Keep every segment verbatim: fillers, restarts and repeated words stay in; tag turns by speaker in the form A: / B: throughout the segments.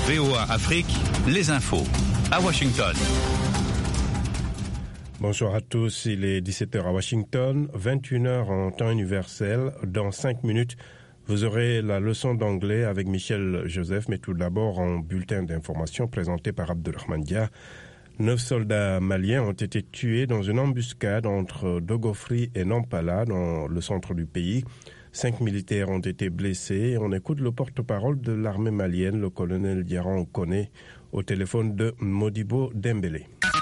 A: V O A Afrique, les infos. À Washington.
B: Bonjour à tous, il est dix-sept heures à Washington, vingt et une heures en temps universel. Dans cinq minutes, vous aurez la leçon d'anglais avec Michel Joseph, mais tout d'abord un bulletin d'information présenté par Abdelrahman Dia. Neuf soldats maliens ont été tués dans une embuscade entre Dogofri et Nampala, dans le centre du pays. Cinq militaires ont été blessés. On écoute le porte-parole de l'armée malienne, le colonel Diaran Koné, au téléphone de Modibo Dembélé.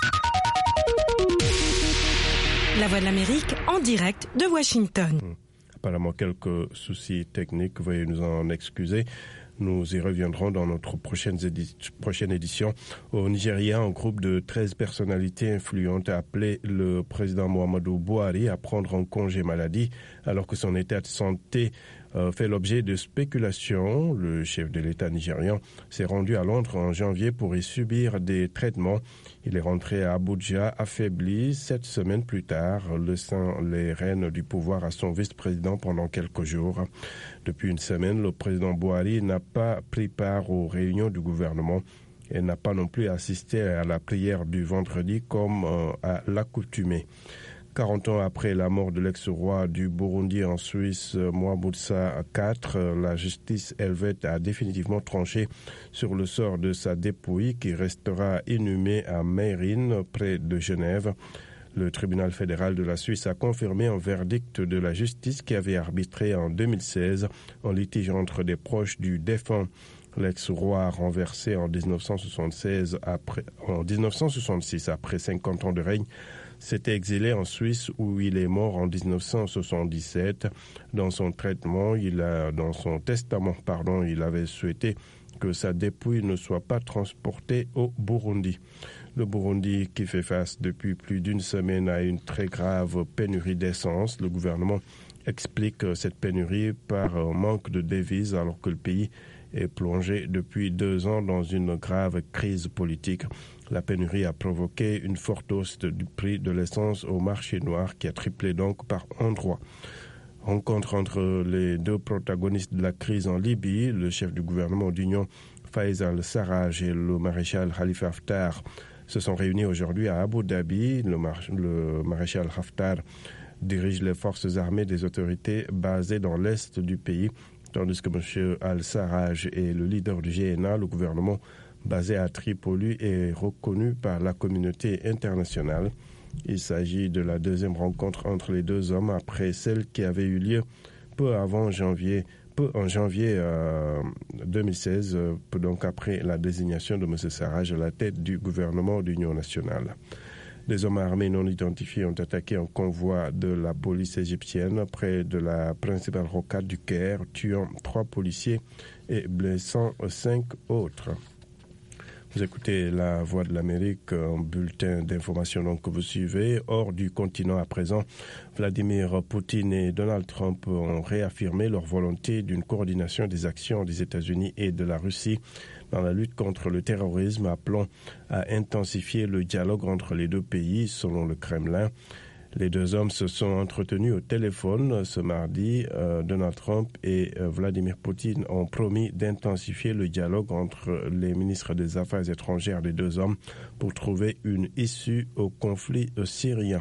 C: La Voix de l'Amérique en direct de Washington.
B: Apparemment quelques soucis techniques, veuillez nous en excuser. Nous y reviendrons dans notre prochaine, édi- prochaine édition. Au Nigeria, un groupe de treize personnalités influentes a appelé le président Muhammadu Buhari à prendre un congé maladie alors que son état de santé euh, fait l'objet de spéculations. Le chef de l'État nigérian s'est rendu à Londres en janvier pour y subir des traitements. Il est rentré à Abuja affaibli. Sept semaines plus tard, laissant les rênes du pouvoir à son vice-président pendant quelques jours. Depuis une semaine, le président Buhari n'a pas pris part aux réunions du gouvernement et n'a pas non plus assisté à la prière du vendredi comme euh, à l'accoutumée. quarante ans après la mort de l'ex-roi du Burundi en Suisse, Mouaboussa quatre, la justice helvète a définitivement tranché sur le sort de sa dépouille qui restera inhumée à Meyrin, près de Genève. Le tribunal fédéral de la Suisse a confirmé un verdict de la justice qui avait arbitré en deux mille seize un litige entre des proches du défunt. L'ex-roi renversé en dix-neuf cent soixante-seize après, en dix-neuf cent soixante-six après cinquante ans de règne s'était exilé en Suisse où il est mort en dix-neuf cent soixante-dix-sept. Dans son traitement, il a, dans son testament, pardon, il avait souhaité que sa dépouille ne soit pas transportée au Burundi. Le Burundi qui fait face depuis plus d'une semaine à une très grave pénurie d'essence. Le gouvernement explique cette pénurie par un manque de devises alors que le pays est plongé depuis deux ans dans une grave crise politique. La pénurie a provoqué une forte hausse du prix de l'essence au marché noir qui a triplé donc par endroits. Rencontre entre les deux protagonistes de la crise en Libye, le chef du gouvernement d'union Faiz al-Sarraj et le maréchal Khalifa Haftar se sont réunis aujourd'hui à Abu Dhabi. Le, mar- le maréchal Haftar dirige les forces armées des autorités basées dans l'est du pays, tandis que M. al-Sarraj est le leader du G N A, le gouvernement basé à Tripoli est reconnu par la communauté internationale. Il s'agit de la deuxième rencontre entre les deux hommes après celle qui avait eu lieu peu avant janvier, peu en janvier euh, deux mille seize, peu donc après la désignation de M. Sarraj à la tête du gouvernement d'union nationale. Des hommes armés non identifiés ont attaqué un convoi de la police égyptienne près de la principale rocade du Caire, tuant trois policiers et blessant cinq autres. Vous écoutez la Voix de l'Amérique, un bulletin d'information donc que vous suivez. Hors du continent à présent, Vladimir Poutine et Donald Trump ont réaffirmé leur volonté d'une coordination des actions des États-Unis et de la Russie dans la lutte contre le terrorisme, appelant à intensifier le dialogue entre les deux pays, selon le Kremlin. Les deux hommes se sont entretenus au téléphone ce mardi. Euh, Donald Trump et euh, Vladimir Poutine ont promis d'intensifier le dialogue entre les ministres des Affaires étrangères des deux hommes pour trouver une issue au conflit syrien.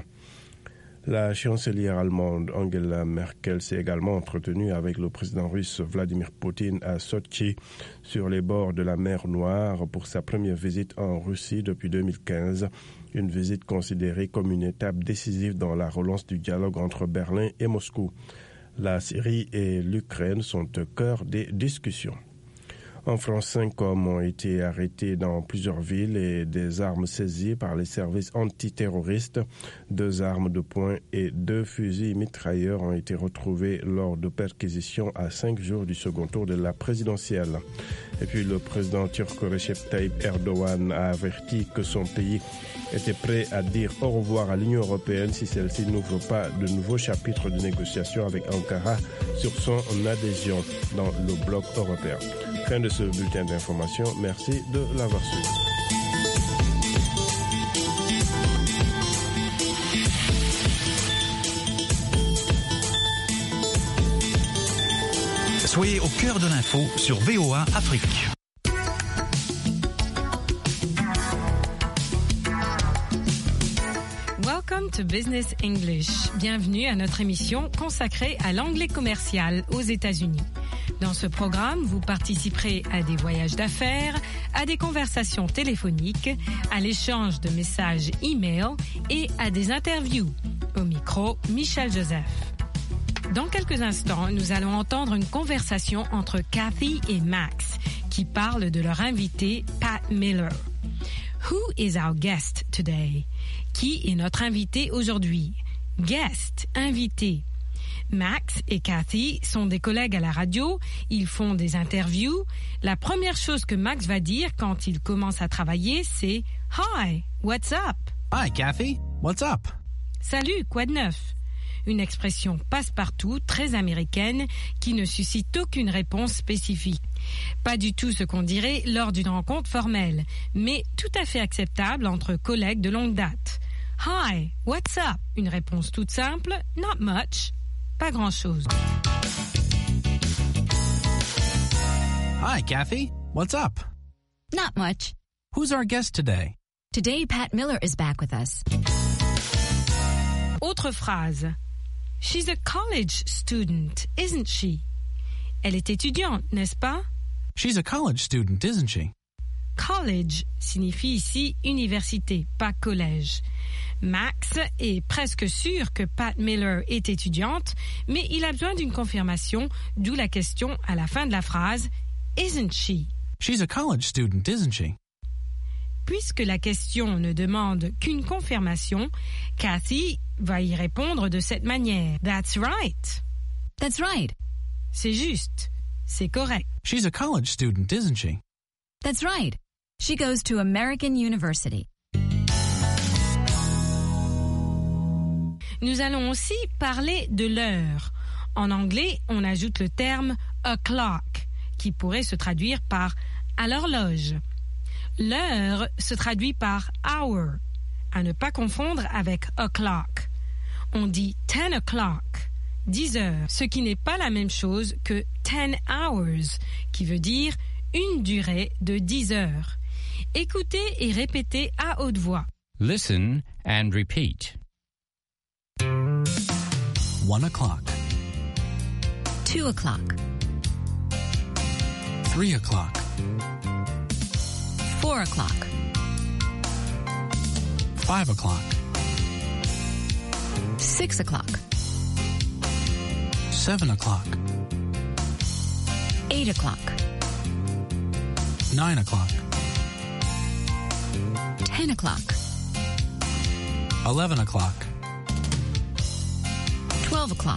B: La chancelière allemande Angela Merkel s'est également entretenue avec le président russe Vladimir Poutine à Sotchi, sur les bords de la mer Noire, pour sa première visite en Russie depuis deux mille quinze. Une visite considérée comme une étape décisive dans la relance du dialogue entre Berlin et Moscou. La Syrie et l'Ukraine sont au cœur des discussions. En France, cinq hommes ont été arrêtés dans plusieurs villes et des armes saisies par les services antiterroristes. Deux armes de poing et deux fusils mitrailleurs ont été retrouvés lors de perquisitions à cinq jours du second tour de la présidentielle. Et puis le président turc Recep Tayyip Erdogan a averti que son pays était prêt à dire au revoir à l'Union européenne si celle-ci n'ouvre pas de nouveaux chapitres de négociations avec Ankara sur son adhésion dans le bloc européen. Fin de ce bulletin d'information. Merci de l'avoir suivi.
A: Soyez au cœur de l'info sur V O A Afrique.
C: Welcome to Business English. Bienvenue à notre émission consacrée à l'anglais commercial aux États-Unis. Dans ce programme, vous participerez à des voyages d'affaires, à des conversations téléphoniques, à l'échange de messages e-mail et à des interviews. Au micro, Michel Joseph. Dans quelques instants, nous allons entendre une conversation entre Kathy et Max qui parlent de leur invité Pat Miller. Who is our guest today? Qui est notre invité aujourd'hui? Guest, invité. Max et Kathy sont des collègues à la radio, ils font des interviews. La première chose que Max va dire quand il commence à travailler, c'est « Hi, what's up? »
A: Hi, Kathy. What's up?
C: Salut, quoi de neuf? Une expression passe-partout, très américaine, qui ne suscite aucune réponse spécifique. Pas du tout ce qu'on dirait lors d'une rencontre formelle, mais tout à fait acceptable entre collègues de longue date. Hi, what's up? Une réponse toute simple, not much, pas grand-chose.
A: Hi, Kathy. What's up?
D: Not much.
A: Who's our guest today?
D: Today, Pat Miller is back with us.
C: Autre phrase. She's a college student, isn't she? Elle est étudiante, n'est-ce pas?
A: She's a college student, isn't she?
C: College signifie ici université, pas collège. Max est presque sûr que Pat Miller est étudiante, mais il a besoin d'une confirmation, d'où la question à la fin de la phrase « Isn't she ?»
A: She's a college student, isn't she?
C: Puisque la question ne demande qu'une confirmation, Kathy va y répondre de cette manière. That's right.
D: That's right.
C: C'est juste. C'est correct.
A: She's a college student, isn't she?
D: That's right. She goes to American University.
C: Nous allons aussi parler de l'heure. En anglais, on ajoute le terme o'clock, qui pourrait se traduire par à l'horloge. L'heure se traduit par hour, à ne pas confondre avec o'clock. On dit ten o'clock, dix heures, ce qui n'est pas la même chose que ten hours, qui veut dire une durée de dix heures. Écoutez et répétez à haute voix.
E: Listen and repeat.
A: One o'clock.
D: Two o'clock.
A: Three o'clock.
D: Four o'clock.
A: Five o'clock.
D: Six o'clock.
A: Seven o'clock.
D: Eight o'clock.
A: Nine o'clock.
D: Ten o'clock.
A: Eleven o'clock.
D: Twelve o'clock.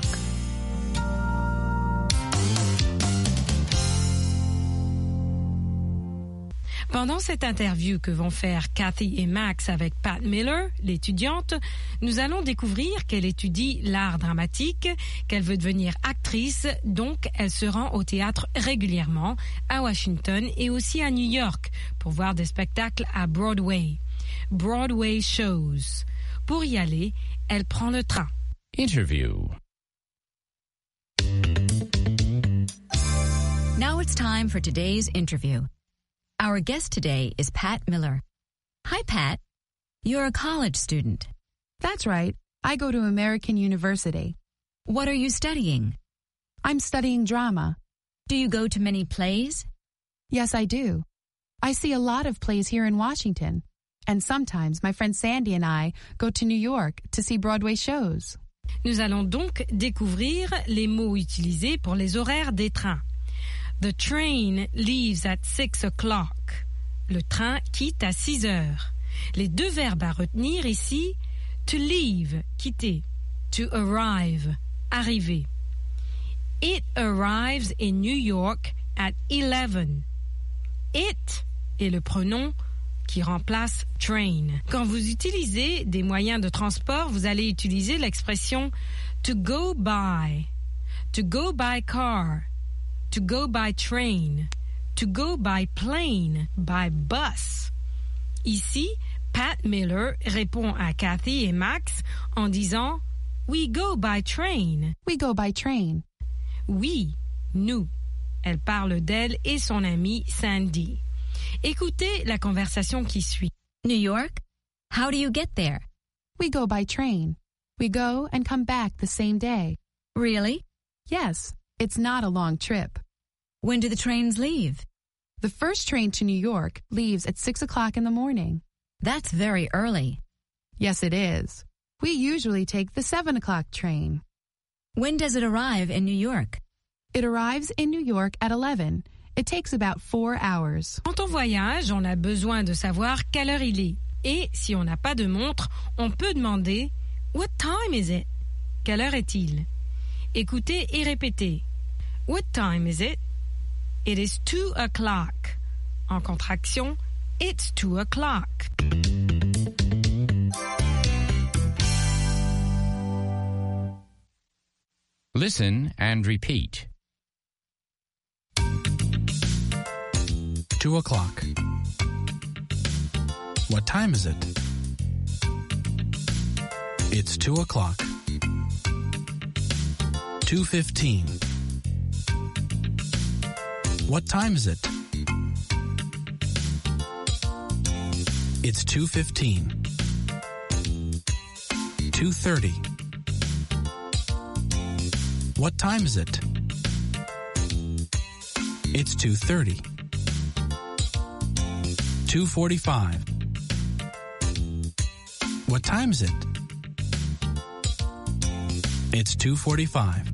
C: Pendant cette interview que vont faire Kathy et Max avec Pat Miller, l'étudiante, nous allons découvrir qu'elle étudie l'art dramatique, qu'elle veut devenir actrice, donc elle se rend au théâtre régulièrement, à Washington et aussi à New York, pour voir des spectacles à Broadway. Broadway shows. Pour y aller, elle prend le train.
E: Interview.
D: Now it's time for today's interview. Our guest today is Pat Miller. Hi, Pat. You're a college student.
F: That's right. I go to American University.
D: What are you studying?
F: I'm studying drama.
D: Do you go to many plays?
F: Yes, I do. I see a lot of plays here in Washington. And sometimes my friend Sandy and I go to New York to see Broadway shows.
C: Nous allons donc découvrir les mots utilisés pour les horaires des trains. The train leaves at six o'clock. Le train quitte à six heures. Les deux verbes à retenir ici, to leave, quitter, to arrive, arriver. It arrives in New York at eleven. It est le pronom qui remplace train. Quand vous utilisez des moyens de transport, vous allez utiliser l'expression to go by, to go by car, to go by train, to go by plane, by bus. Ici, Pat Miller répond à Kathy et Max en disant « We go by train ».
F: We go by train.
C: Oui, nous. Elle parle d'elle et son amie Sandy. Écoutez la conversation qui suit.
D: New York? How do you get there?
F: We go by train. We go and come back the same day.
D: Really?
F: Yes, it's not a long trip.
D: When do the trains leave?
F: The first train to New York leaves at six o'clock in the morning.
D: That's very early.
F: Yes, it is. We usually take the seven o'clock train.
D: When does it arrive in New York?
F: It arrives in New York at eleven. It takes about four hours.
C: Quand on voyage, on a besoin de savoir quelle heure il est. Et si on n'a pas de montre, on peut demander « What time is it ?» Quelle heure est-il? Écoutez et répétez. What time is it? It is two o'clock. En contraction, it's two o'clock.
E: Listen and repeat.
A: Two o'clock. What time is it? It's two o'clock. Two fifteen. What time is it? It's two fifteen. Two thirty. What time is it? It's two thirty. Two forty-five. What time is it? It's two forty-five.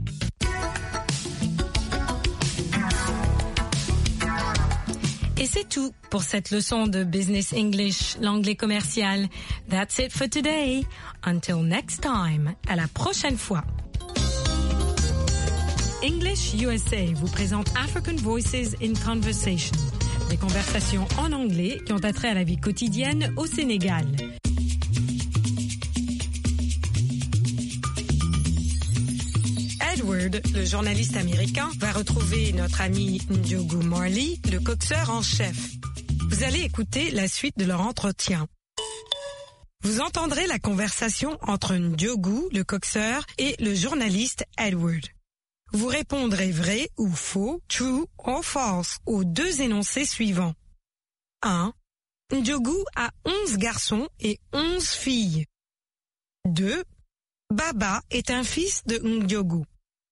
C: Et c'est tout pour cette leçon de Business English, l'anglais commercial. That's it for today. Until next time. À la prochaine fois. English U S A vous présente African Voices in Conversation. Des conversations en anglais qui ont attrait à la vie quotidienne au Sénégal. Edward, le journaliste américain, va retrouver notre ami Ndiogu Marley, le coxeur en chef. Vous allez écouter la suite de leur entretien. Vous entendrez la conversation entre Ndiogu, le coxeur, et le journaliste Edward. Vous répondrez vrai ou faux, true or false, aux deux énoncés suivants. un. Ndiogu a onze garçons et onze filles. deux. Baba est un fils de Ndiogu.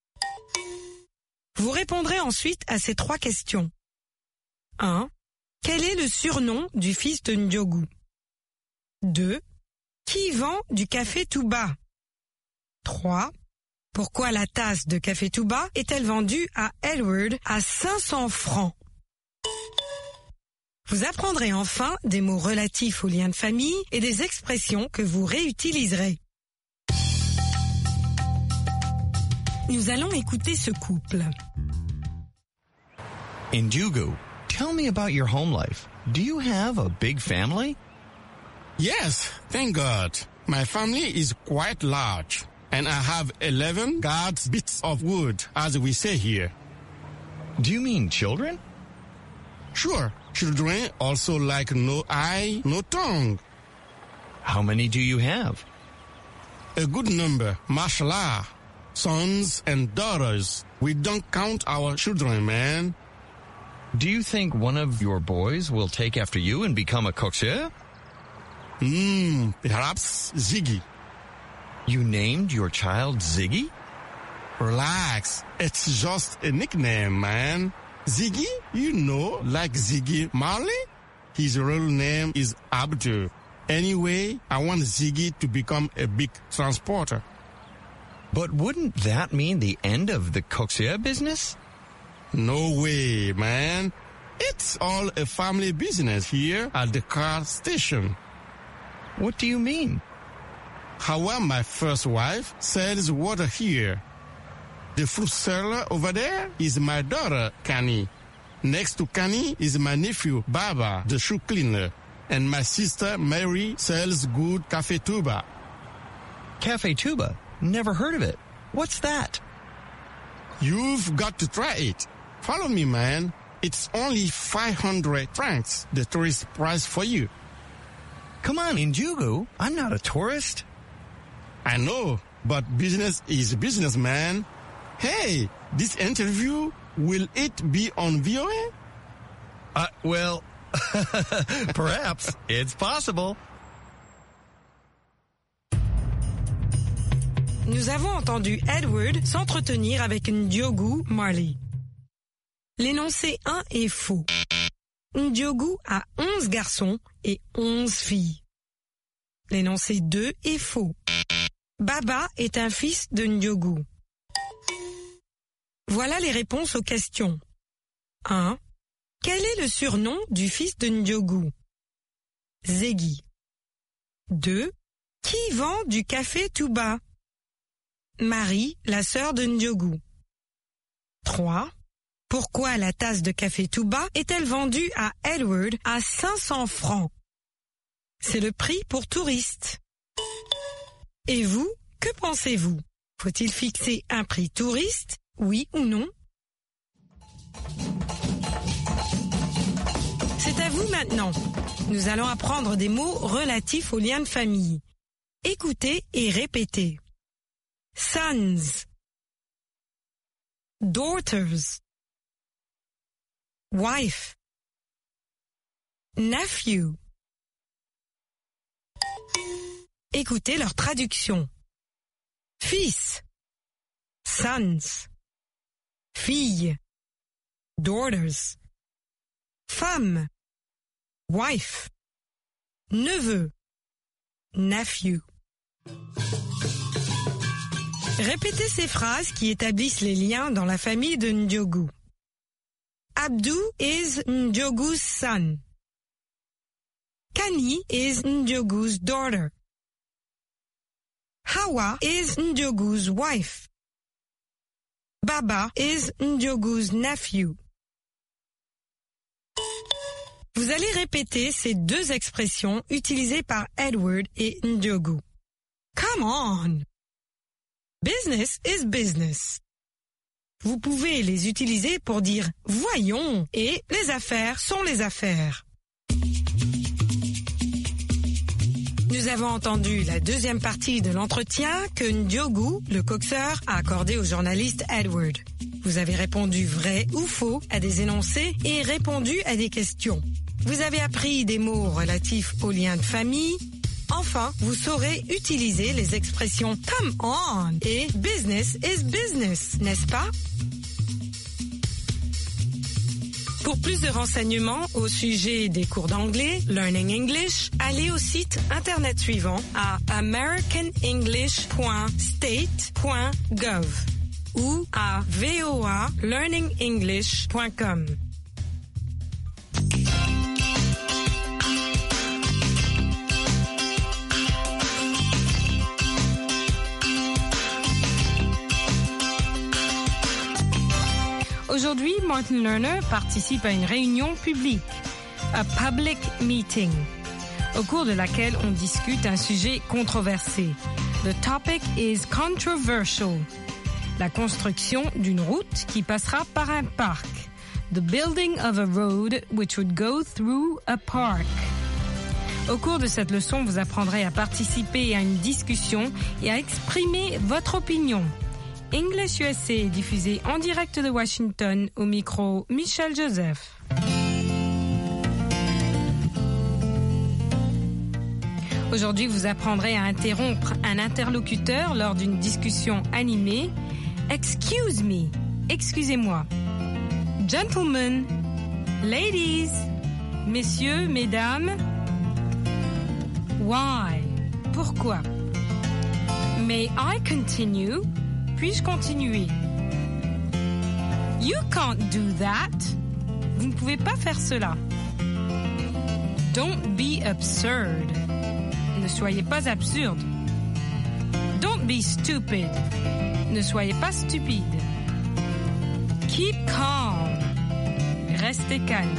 C: Vous répondrez ensuite à ces trois questions. un. Quel est le surnom du fils de Ndiogu? deux. Qui vend du café Touba? trois. Pourquoi la tasse de café Touba est-elle vendue à Edward à cinq cents francs? Vous apprendrez enfin des mots relatifs aux liens de famille et des expressions que vous réutiliserez. Nous allons écouter ce couple.
G: Ndiogu, tell me about your home life. Do you have a big family?
H: Yes, thank God. My family is quite large, and I have eleven guards bits of wood, as we say here.
G: Do you mean children?
H: Sure, children also like no eye, no tongue.
G: How many do you have?
H: A good number, mashallah. Sons and daughters. We don't count our children, man.
G: Do you think one of your boys will take after you and become a coxeur?
H: Hmm, perhaps Ziggy.
G: You named your child Ziggy?
H: Relax, it's just a nickname, man. Ziggy, you know, like Ziggy Marley? His real name is Abdul. Anyway, I want Ziggy to become a big transporter.
G: But wouldn't that mean the end of the coxeur business?
H: No way, man. It's all a family business here at the car station.
G: What do you mean?
H: How my first wife sells water here. The fruit seller over there is my daughter, Kani. Next to Kani is my nephew, Baba, the shoe cleaner. And my sister, Mary, sells good Café Touba.
G: Café Touba? Never heard of it. What's that?
H: You've got to try it. Follow me, man. It's only five hundred francs, the tourist price for you.
G: Come on, Ndiogu. I'm not a tourist.
H: I know, but business is business, man. Hey, this interview, will it be on V O A?
G: Uh, well, perhaps. It's possible.
C: nous avons entendu Edward s'entretenir avec Ndiogu Marley. L'énoncé un est faux. Ndiogu a onze garçons et onze filles. L'énoncé deux est faux. Baba est un fils de Ndiogu. Voilà les réponses aux questions. un. Quel est le surnom du fils de Ndiogu? Zegi. deux. Qui vend du café tout bas? Marie, la sœur de Ndiogu. trois. Pourquoi la tasse de café tout bas est-elle vendue à Edward à cinq cents francs? C'est le prix pour touristes. Et vous, que pensez-vous? Faut-il fixer un prix touriste, oui ou non? C'est à vous maintenant. Nous allons apprendre des mots relatifs aux liens de famille. Écoutez et répétez. Sons, daughters, wife, nephew. Écoutez leur traduction. Fils, sons, fille, daughters, femme, wife, neveu, nephew. Répétez ces phrases qui établissent les liens dans la famille de Ndiogu. Abdou is Ndiogu's son. Kani is Ndiogu's daughter. Hawa is Ndiogu's wife. Baba is Ndiogu's nephew. Vous allez répéter ces deux expressions utilisées par Edward et Ndiogu. Come on! Business is business. Vous pouvez les utiliser pour dire « voyons » et « les affaires sont les affaires ». Nous avons entendu la deuxième partie de l'entretien que Ndiogu, le coxeur, a accordé au journaliste Edward. Vous avez répondu vrai ou faux à des énoncés et répondu à des questions. Vous avez appris des mots relatifs aux liens de famille. Enfin, vous saurez utiliser les expressions « come on » et « business is business », n'est-ce pas? Pour plus de renseignements au sujet des cours d'anglais, Learning English, allez au site internet suivant à american english point state point gov ou à v o a learning english point com. Aujourd'hui, Martin Lerner participe à une réunion publique, a public meeting, au cours de laquelle on discute un sujet controversé. The topic is controversial. La construction d'une route qui passera par un parc. The building of a road which would go through a park. Au cours de cette leçon, vous apprendrez à participer à une discussion et à exprimer votre opinion. English U S A est diffusé en direct de Washington au micro Michel Joseph. Aujourd'hui, vous apprendrez à interrompre un interlocuteur lors d'une discussion animée. Excuse me, excusez-moi. Gentlemen, ladies, messieurs, mesdames. Why? Pourquoi? May I continue? Puis-je continuer? You can't do that. Vous ne pouvez pas faire cela. Don't be absurd. Ne soyez pas absurde. Don't be stupid. Ne soyez pas stupide. Keep calm. Restez calme.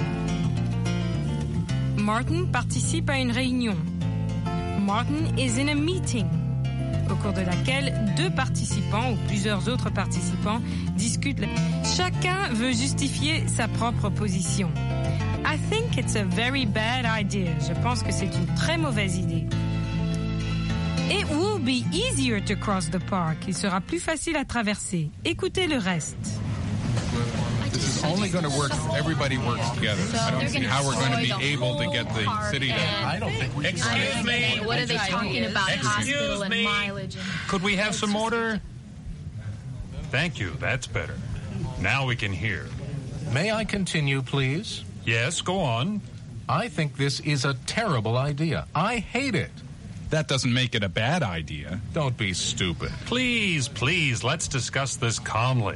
C: Martin participe à une réunion. Martin is in a meeting, au cours de laquelle deux participants ou plusieurs autres participants discutent. Chacun veut justifier sa propre position. I think it's a very bad idea. Je pense que c'est une très mauvaise idée. It will be easier to cross the park. Il sera plus facile à traverser. Écoutez le reste.
I: This is only going to work if everybody works together. I don't see how we're going to be able to get the city to...
J: I don't think we... Excuse me. What are they talking about? Hospital and mileage. could we have some order? Thank you, that's better. Now we can hear.
K: May I continue, please?
J: Yes, go on.
K: I think this is a terrible idea. I hate it.
I: That doesn't make it a bad idea.
K: Don't be stupid.
J: Please, please, let's discuss this calmly.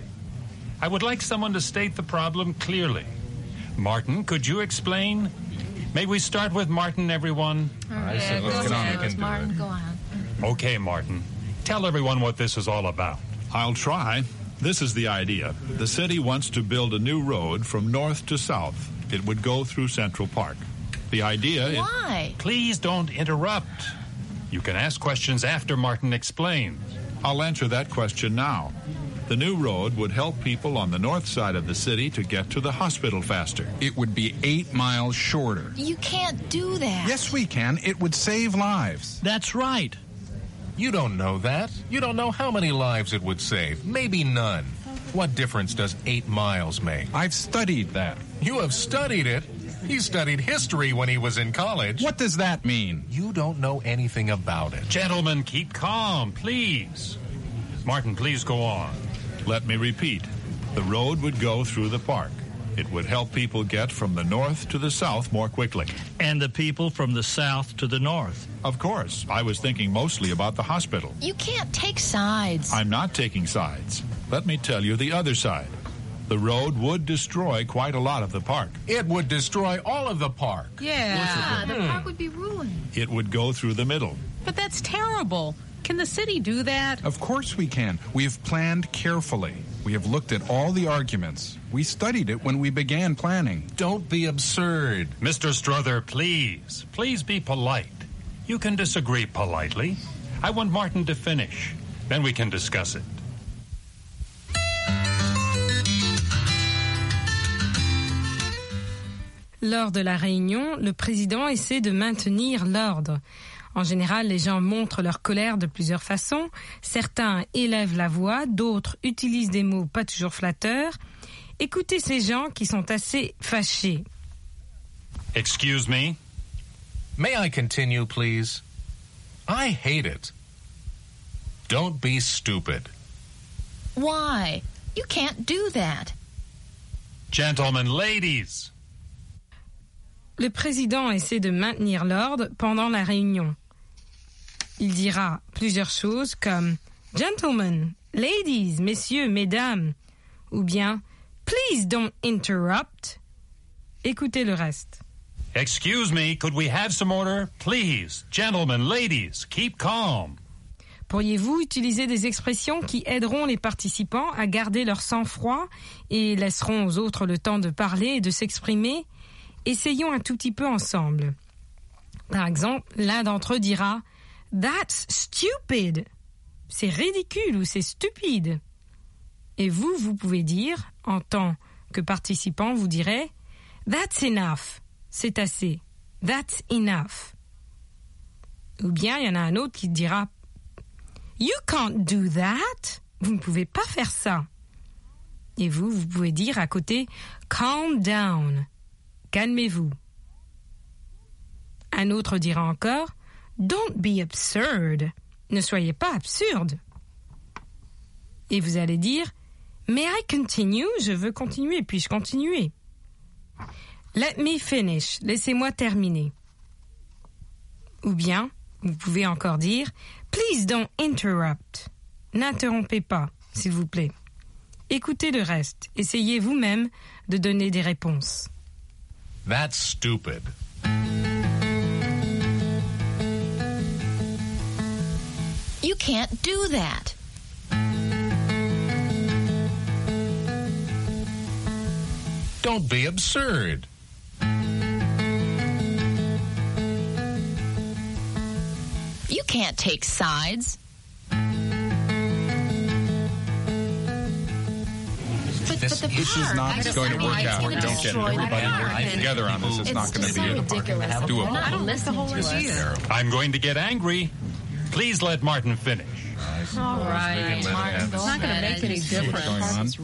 J: I would like someone to state the problem clearly. Martin, could you explain? May we start with Martin, everyone?
L: All right, yeah, so let's get on. Ahead, Martin, go on.
J: Okay, Martin. Tell everyone what this is all about.
M: I'll try. This is the idea. The city wants to build a new road from north to south. It would go through Central Park. The idea is...
L: Why?
J: Please don't interrupt. You can ask questions after Martin explains.
M: I'll answer that question now. The new road would help people on the north side of the city to get to the hospital faster.
I: It would be eight miles shorter.
L: You can't do that.
I: Yes, we can. It would save lives.
K: That's right. You don't know that. You don't know how many lives it would save. Maybe none. What difference does eight miles make?
I: I've studied that.
K: You have studied it? He studied history when he was in college.
I: What does that mean?
K: You don't know anything about it.
J: Gentlemen, keep calm, please. Martin, please go on.
M: Let me repeat. The road would go through the park. It would help people get from the north to the south more quickly.
N: And the people from the south to the north.
M: Of course. I was thinking mostly about the hospital.
L: You can't take sides.
M: I'm not taking sides. Let me tell you the other side. The road would destroy quite a lot of the park.
K: It would destroy all of the park.
L: Yeah, the park would be ruined.
M: It would go through the middle.
O: But that's terrible. Can the city do that?
I: Of course we can. We have planned carefully. We have looked at all the arguments. We studied it when we began planning.
K: Don't be absurd.
J: Mister Strother, please. Please be polite. You can disagree politely. I want Martin to finish. Then we can discuss it.
C: Lors de la réunion, le président essaie de maintenir l'ordre. En général, les gens montrent leur colère de plusieurs façons. Certains élèvent la voix, d'autres utilisent des mots pas toujours flatteurs. Écoutez ces gens qui sont assez fâchés.
J: Excuse me?
K: May I continue, please? I hate it. Don't be stupid.
L: Why? You can't do that.
J: Gentlemen, ladies.
C: Le président essaie de maintenir l'ordre pendant la réunion. Il dira plusieurs choses comme « Gentlemen, ladies, messieurs, mesdames » ou bien « Please don't interrupt ». Écoutez le reste.
J: Excuse me, could we have some order? Please, gentlemen, ladies, keep calm.
C: Pourriez-vous utiliser des expressions qui aideront les participants à garder leur sang-froid et laisseront aux autres le temps de parler et de s'exprimer? Essayons un tout petit peu ensemble. Par exemple, l'un d'entre eux dira « That's stupid !» C'est ridicule ou c'est stupide. Et vous, vous pouvez dire, en tant que participant, vous direz « That's enough !» C'est assez. « That's enough !» Ou bien, il y en a un autre qui dira « You can't do that !» Vous ne pouvez pas faire ça. Et vous, vous pouvez dire à côté « Calm down !» Calmez-vous. Un autre dira encore « Don't be absurd !» Ne soyez pas absurde. Et vous allez dire « May I continue ?» Je veux continuer, puis-je continuer? Let me finish. Laissez-moi terminer. Ou bien, vous pouvez encore dire « Please don't interrupt !» N'interrompez pas, s'il vous plaît. Écoutez le reste. Essayez vous-même de donner des réponses.
K: That's stupid.
L: You can't do that.
K: Don't be absurd.
L: You can't take sides. But,
I: this,
L: but the
I: this
L: park,
I: is not
L: just,
I: going
L: I
I: to
L: mean,
I: work
L: it's
I: out.
L: gonna
I: We don't get
L: destroy
I: everybody
L: the park.
I: together on this. It's,
L: It's
I: not going to
L: just
I: be
L: ridiculous.
I: doable.
L: I don't listen to it.
J: I'm going to get angry. Please let Martin finish.
O: All right, Martin, it's not going to make any difference.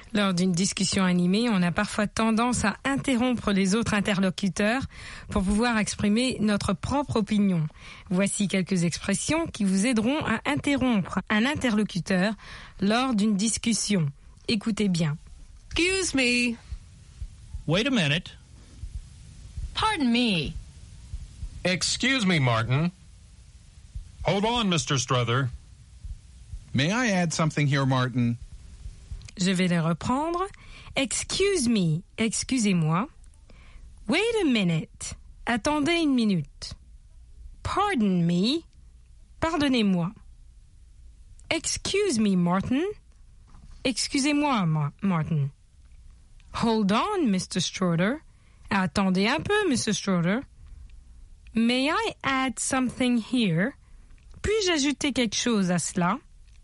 C: Lors d'une discussion animée, on a parfois tendance à interrompre les autres interlocuteurs pour pouvoir exprimer notre propre opinion. Voici quelques expressions qui vous aideront à interrompre un interlocuteur lors d'une discussion. Écoutez bien.
O: Excuse me.
N: Wait a minute.
L: Pardon me.
K: Excuse me, Martin.
J: Hold on, Mister Struther.
I: May I add something here, Martin?
C: Je vais les reprendre. Excuse me, excusez-moi. Wait a minute, attendez une minute. Pardon me, pardonnez-moi. Excuse me, Martin. Excusez-moi, Ma- Martin. Hold on, Mister Strutter. Attendez un peu, Mister Strutter. May I add something here? Puis-je ajouter quelque chose à cela?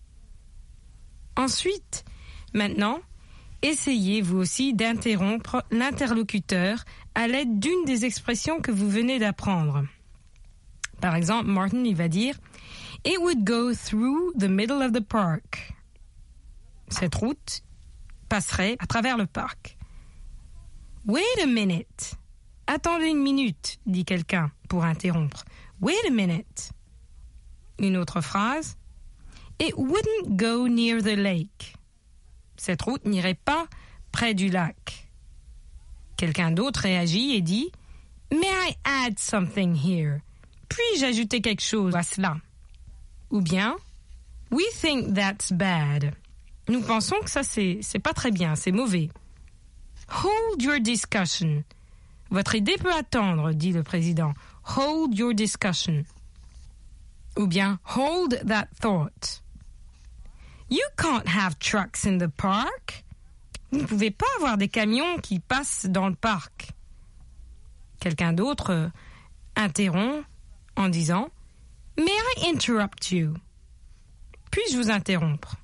C: Ensuite, maintenant, essayez vous aussi d'interrompre l'interlocuteur à l'aide d'une des expressions que vous venez d'apprendre. Par exemple, Martin, il va dire « It would go through the middle of the park ». Cette route passerait à travers le parc. « Wait a minute ». Attendez une minute, dit quelqu'un pour interrompre. « Wait a minute ». Une autre phrase. « It wouldn't go near the lake ». Cette route n'irait pas près du lac. Quelqu'un d'autre réagit et dit « May I add something here ?» Puis-je ajouter quelque chose à cela? Ou bien « We think that's bad ». Nous pensons que ça, c'est, c'est pas très bien, c'est mauvais. « Hold your discussion ». Votre idée peut attendre, dit le président. « Hold your discussion ». Ou bien « Hold that thought ». You can't have trucks in the park. Vous ne pouvez pas avoir des camions qui passent dans le parc. Quelqu'un d'autre euh, interrompt en disant « May I interrupt you ?» Puis-je vous interrompre?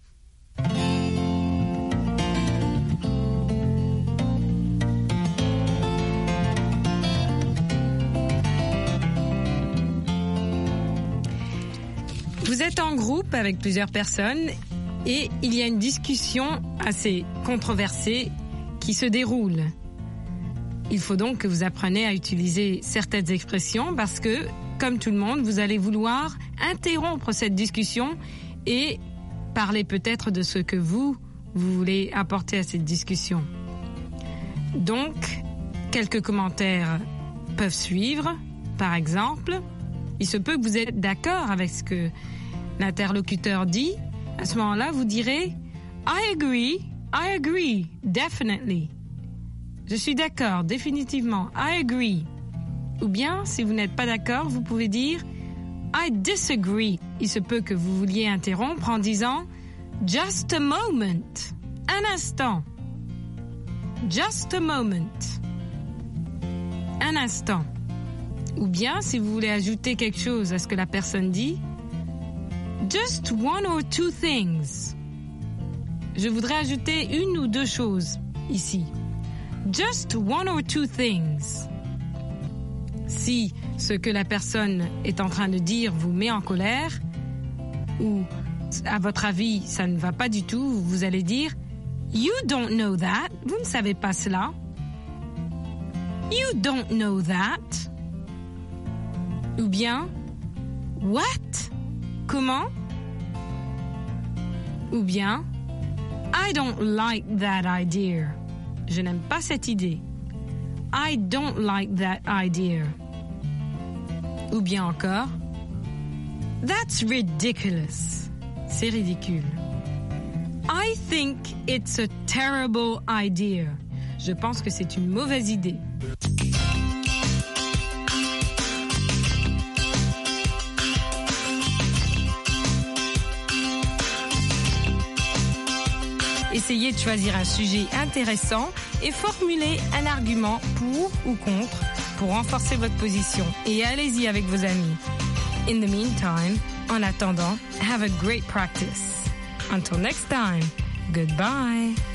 C: Vous êtes en groupe avec plusieurs personnes et il y a une discussion assez controversée qui se déroule. Il faut donc que vous appreniez à utiliser certaines expressions parce que, comme tout le monde, vous allez vouloir interrompre cette discussion et parler peut-être de ce que vous, vous voulez apporter à cette discussion. Donc, quelques commentaires peuvent suivre. Par exemple, il se peut que vous êtes d'accord avec ce que l'interlocuteur dit. À ce moment-là, vous direz « I agree, I agree, definitely ». Je suis d'accord, définitivement, I agree. Ou bien, si vous n'êtes pas d'accord, vous pouvez dire « I disagree ». Il se peut que vous vouliez interrompre en disant « Just a moment ». Un instant. Just a moment. Un instant. Ou bien, si vous voulez ajouter quelque chose à ce que la personne dit, just one or two things. Je voudrais ajouter une ou deux choses ici. Just one or two things. Si ce que la personne est en train de dire vous met en colère, ou à votre avis, ça ne va pas du tout, vous allez dire You don't know that. Vous ne savez pas cela. You don't know that. Ou bien What? Comment? Ou bien I don't like that idea. Je n'aime pas cette idée. I don't like that idea. Ou bien encore That's ridiculous. C'est ridicule. I think it's a terrible idea. Je pense que c'est une mauvaise idée. Essayez de choisir un sujet intéressant et formulez un argument pour ou contre pour renforcer votre position. Et allez-y avec vos amis. In the meantime, en attendant, have a great practice. Until next time, goodbye.